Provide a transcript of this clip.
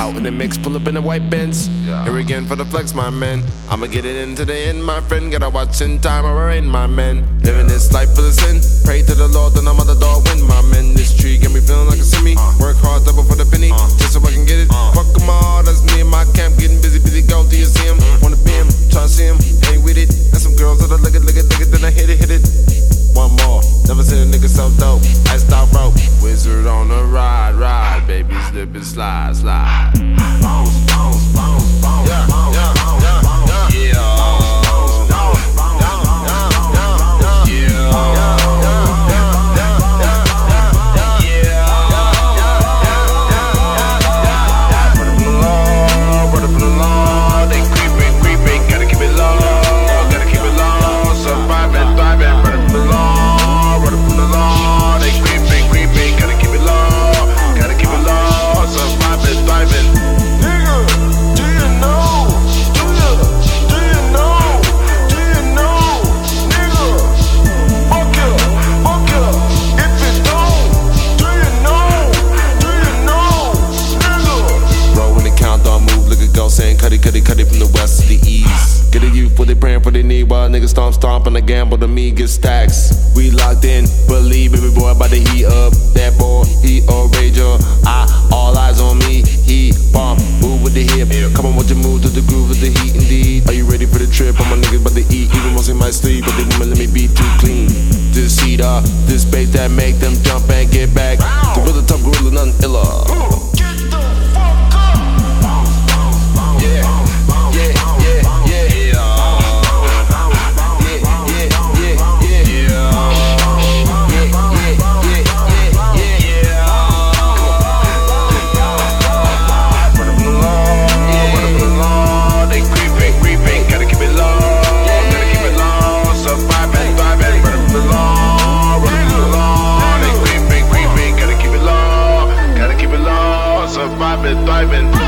Out in the mix, pull up in the white Benz. Here again for the flex, my man. I'ma get it in today, in my friend. Gotta watch in time, or in my man. Living this life for the sin. Pray to the Lord, then I'm on the door, win, my man. This tree get me feeling like a semi. Work hard, double for the penny, just so I can get it. Fuck them all, that's me and my camp. Getting busy, go, do you see him? Wanna be him, try to see him, ain't with it. And some girls that are look it, then I hit it. One more, never seen a nigga so dope. I stop rope, wizard on the ride, baby slip and slide. Bounce, bounce, bounce, bounce, yeah, bounce, yeah, bounce, yeah, bounce, yeah, bounce, bounce, bounce, bounce, yeah, Run up from the law, they creeping, gotta keep it low, surviving, thriving, run up from the law, they creeping, gotta keep it low, surviving, thriving. Nigga, do you know, nigga, fuck ya, if it don't, do you know, nigga. Roll when the countdown move, look at go saying cut it from the west to the east. Get a youth what they praying for they need while niggas stomp and I gamble to me get stacks. We locked in, believe baby boy about to heat up. That boy, he a rager. All eyes on me, he bomb, move with the hip. Come on, watch you move to the groove of the heat indeed. Are you ready for the trip? All my niggas about to eat, even most in my sleep, but they won't let me be too clean. This heat up, this bass that make them jump and get back. The real tough gorilla, nothing iller. Surviving, thriving.